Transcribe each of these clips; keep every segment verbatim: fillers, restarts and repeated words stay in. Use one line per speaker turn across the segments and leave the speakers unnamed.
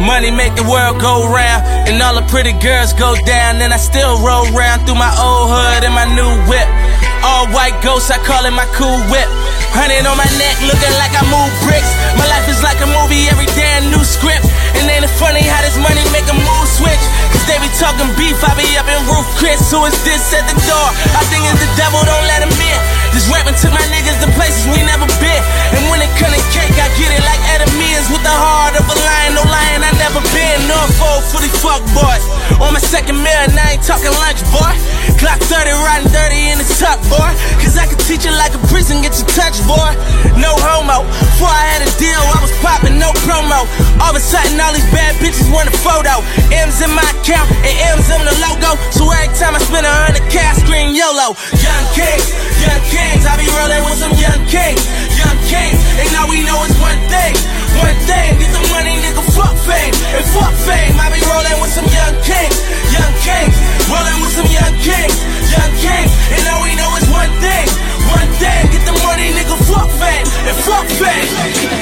Money make the world go round, and all the pretty girls go down. And I still roll round through my old hood in my new whip. All white ghosts, I call it my cool whip. Hundred on my neck, looking like I move bricks. My life is like a movie, every day a new script. And ain't it funny how this money make a mood switch? Cause they be talking beef, I be up in roof Chris. Who is this at the door? I think it's the devil, don't let him in. This rapping took my niggas to places we never been. And when it come to cake, I get it like enemies. With the heart of a lion, no lion I never been. Norfolk for these fuck boys. On my second meal, and I ain't talking lunch, boy. Clock thirty, riding dirty in the tuck, boy. Cause I can teach you like a prison, get your touch, boy. No homo. Before I had a deal, I was popping, no promo. All of a sudden, all these bad bitches want a photo. M's in my account, and M's in the logo. So every time I spend a hundred K, I scream YOLO. Young kings, young kings, I be rolling with some young kings. Young kings, and all we know is one thing. One thing, get the money, nigga, fuck fame. And fuck fame, I be rolling with some young kings. Young kings, rolling with some young kings. Young kings, and all we know is one thing. One thing, get the money, nigga, fuck fame. And fuck fame.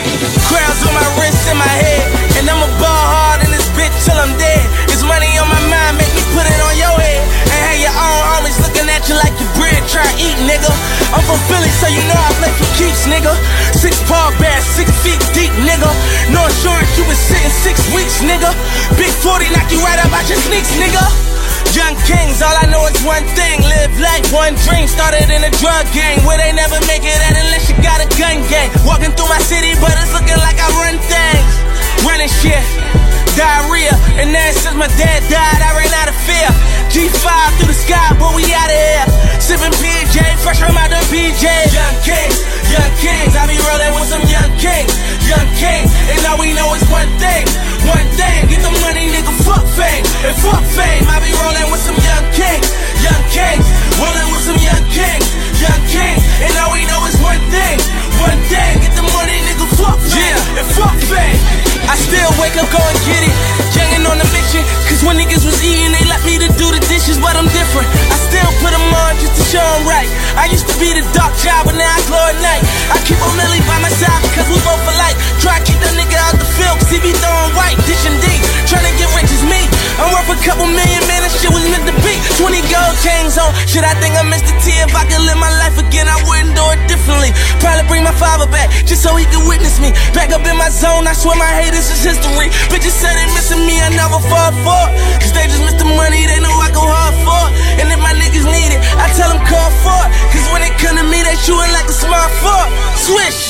Crowns on my wrist and my head, and I'ma ball hard in this bitch till I'm dead. This money on my mind, make me put it on your head. And have your own homies looking at you like your bread, try to eat, nigga. I'm from Philly, so you know I play for keeps, nigga. Six paw bass, six feet deep, nigga. No insurance, you been sitting six weeks, nigga. Big forty knock you right out by your sneaks, nigga. Young kings, all I know is one thing. Live life, one dream. Started in a drug gang where they never make it out unless you got a gun gang. Walking through my city, but it's looking like I run things. Running shit, diarrhea. And then since my dad died, I ran out of fear. G five through the sky, but we out of here. Sipping P J, fresh from out the P J. Young kings, young kings, I be rolling with some young kings. Young kings, and all we know is one thing. One thing, get the money, nigga, fuck fame. And fuck fame, I be rolling with some young kings. Young kings, rolling with some young kings. Young kings, and all we know is one thing. One thing, get the money, nigga, fuck fame. Yeah, and fuck fame. I still wake up, go and get it. Youngin' on the mission, cause when niggas was eating, they left me to do the dishes, but I'm different. I still put them on just to show them right. I used to be the dark child, but now I glow at night. I keep on Millie by my side, cause we both alike. Try to keep that nigga out the field, cause he be throwing white, dishing deep. Tryna get rich as me. I'm worth a couple million, man, that shit was meant to be. twenty gold chains on, shit, I think I missed the T. If I could live my life again, I wouldn't do it differently. Probably bring my father back, just so he could witness me. Back up in my zone, I swear my haters is history. Bitches say they missing me, I never fall for it. Cause they just miss the money, they know I go hard for it. And if my niggas need it, I tell them call for it. Cause when it come to me, they shootin' like a smart fork. Swish.